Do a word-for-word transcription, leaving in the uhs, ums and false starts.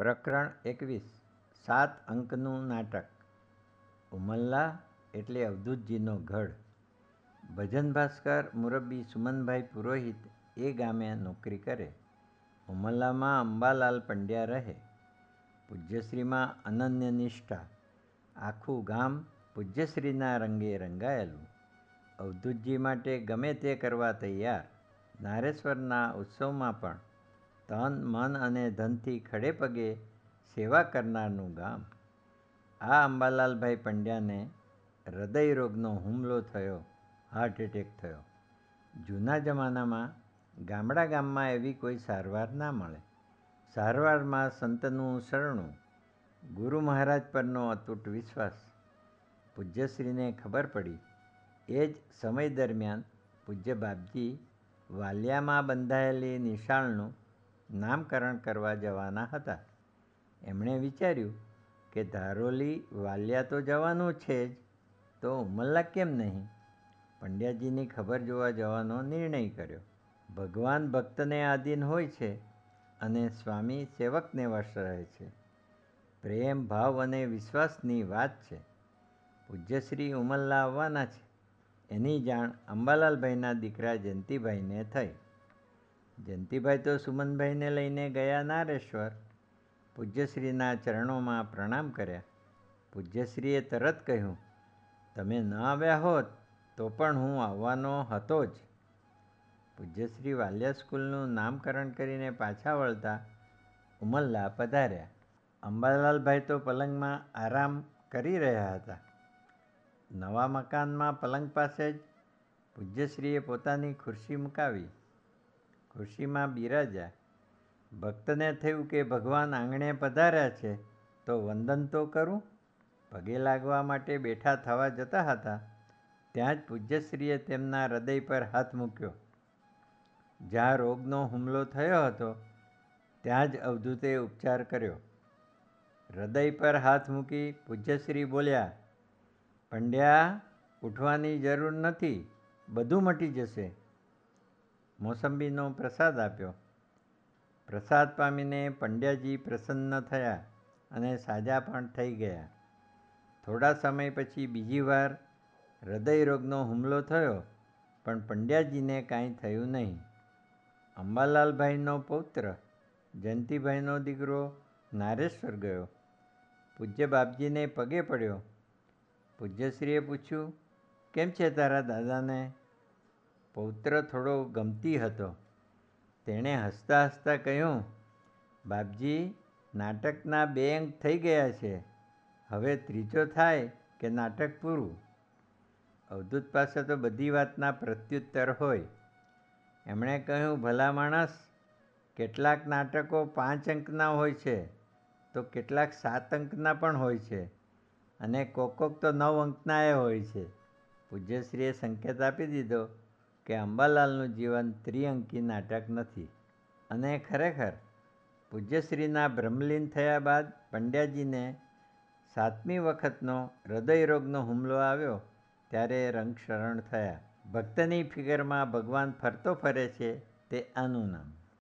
પ્રકરણ એકવીસ. સાત અંકનું નાટક. ઉમલ્લા એટલે અવધૂતજીનો ગઢ. ભજન ભાસ્કર મુરબ્બી સુમનભાઈ પુરોહિત એ ગામે નોકરી કરે. ઉમલ્લામાં અંબાલાલ પંડ્યા રહે. પૂજ્યશ્રીમાં અનન્ય નિષ્ઠા. આખું ગામ પૂજ્યશ્રીના રંગે રંગાયેલું. અવધૂતજી માટે ગમે તે કરવા તૈયાર. નારેશ્વરના ઉત્સવમાં પણ તન મન અને ધનથી ખડે પગે સેવા કરનારનું ગામ. આ અંબાલાલભાઈ પંડ્યાને હૃદય રોગનો હુમલો થયો, હાર્ટ એટેક થયો. જૂના જમાનામાં ગામડા ગામમાં એવી કોઈ સારવાર ના મળે. સારવારમાં સંતનું શરણું, ગુરુ મહારાજ પરનો અતૂટ વિશ્વાસ. પૂજ્યશ્રીને ખબર પડી એ જ સમય દરમિયાન પૂજ્ય બાપજી વાલિયામાં બંધાયેલી નિશાળનું નામકરણ કરવા જવાના હતા. એમણે વિચાર્યું કે ધારોલી વાલિયા તો જવાનું છે જ, તો ઉમલ્લા કેમ નહીં? પંડ્યાજીની ખબર જોવા જવાનો નિર્ણય કર્યો. ભગવાન ભક્તને આધીન હોય છે અને સ્વામી સેવકને વશ રહે છે. પ્રેમ ભાવ અને વિશ્વાસની વાત છે. પૂજ્યશ્રી ઉમલ્લા આવવાના છે એની જાણ અંબાલાલભાઈના દીકરા જયંતિભાઈને થઈ. જયંતિભાઈ તો સુમનભાઈને લઈને ગયા નારેશ્વર. પૂજ્યશ્રીના ચરણોમાં પ્રણામ કર્યા. પૂજ્યશ્રીએ તરત કહ્યું, તમે ન આવ્યા હોત તો પણ હું આવવાનો હતો જ. પૂજ્યશ્રી વાલિયા સ્કૂલનું નામકરણ કરીને પાછા વળતા ઉમલ્લા પધાર્યા. અંબાલાલભાઈ તો પલંગમાં આરામ કરી રહ્યા હતા. નવા મકાનમાં પલંગ પાસે જ પૂજ્યશ્રીએ પોતાની ખુરશી મુકાવી. ખુરશીમાં બિરાજ્યા. ભક્તને થયું કે ભગવાન આંગણે પધાર્યા છે તો વંદન તો કરું. પગે લાગવા માટે બેઠા થવા જતા હતા ત્યાં જ પૂજ્યશ્રીએ તેમના હૃદય પર હાથ મૂક્યો. જ્યાં રોગનો હુમલો થયો હતો ત્યાં જ અવધૂતે ઉપચાર કર્યો. હૃદય પર હાથ મૂકી પૂજ્યશ્રી બોલ્યા, પંડ્યા, ઉઠવાની જરૂર નથી, બધું મટી જશે. મોસંબીનો પ્રસાદ આપ્યો. પ્રસાદ પામીને પંડ્યાજી પ્રસન્ન થયા અને સાજા પણ થઈ ગયા. થોડા સમય પછી બીજી વાર હૃદય રોગનો હુમલો થયો, પણ પંડ્યાજીને કાંઈ થયું નહીં. અંબાલાલભાઈનો પૌત્ર જયંતિભાઈનો દીકરો નારેશ્વર ગયો. પૂજ્ય બાપજીને પગે પડ્યો. પૂજ્યશ્રીએ પૂછ્યું, કેમ છે તારા દાદાને? પૌત્ર થોડો ગમતી હતો. તેણે હસતા હસતા કહ્યું, બાપજી, નાટકના બે અંક થઈ ગયા છે, હવે ત્રીજો થાય કે નાટક પૂરું. અવધૂત પાસે તો બધી વાતના પ્રત્યુત્તર હોય. એમણે કહ્યું, ભલા માણસ, કેટલાક નાટકો પાંચ અંકના હોય છે તો કેટલાક સાત અંકના પણ હોય છે અને કોક કોક તો નવ અંકનાએ હોય છે. પૂજ્યશ્રીએ સંકેત આપી દીધો કે અંબાલાલનું જીવન ત્રિઅંકી નાટક નથી. અને ખરેખર પૂજ્યશ્રીના બ્રહ્મલીન થયા બાદ પંડ્યાજીને સાતમી વખતનો હૃદય રોગનો હુમલો આવ્યો ત્યારે રંગશરણ થયા. ભક્તની ફિગરમાં ભગવાન ફરતો ફરે છે તે આનું નામ.